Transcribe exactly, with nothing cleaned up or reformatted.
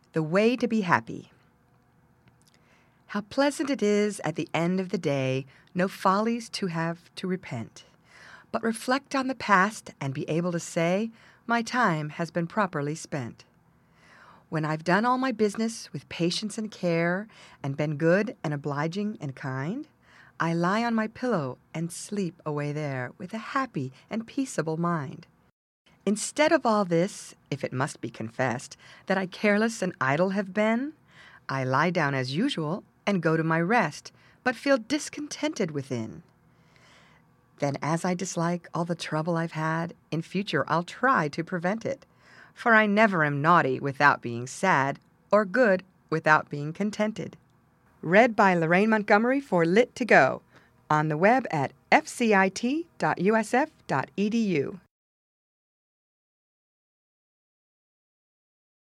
The way to be happy. How pleasant it is at the end of the day no follies to have to repent, but reflect on the past and be able to say, my time has been properly spent. When I've done all my business with patience and care and been good and obliging and kind, I lie on my pillow and sleep away there with a happy and peaceable mind. Instead of all this, if it must be confessed, that I careless and idle have been, I lie down as usual and go to my rest, but feel discontented within. Then as I dislike all the trouble I've had, in future I'll try to prevent it, for I never am naughty without being sad, or good without being contented. Read by Lorraine Montgomery for Lit to Go, on the web at f c i t dot u s f dot e d u.